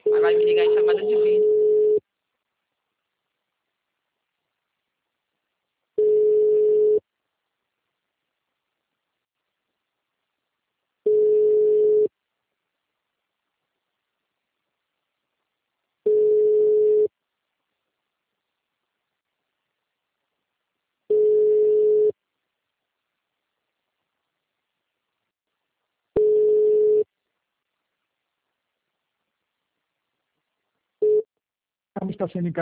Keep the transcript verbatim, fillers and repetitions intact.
Mas vai me ligar em chamada de vídeo. Está sendo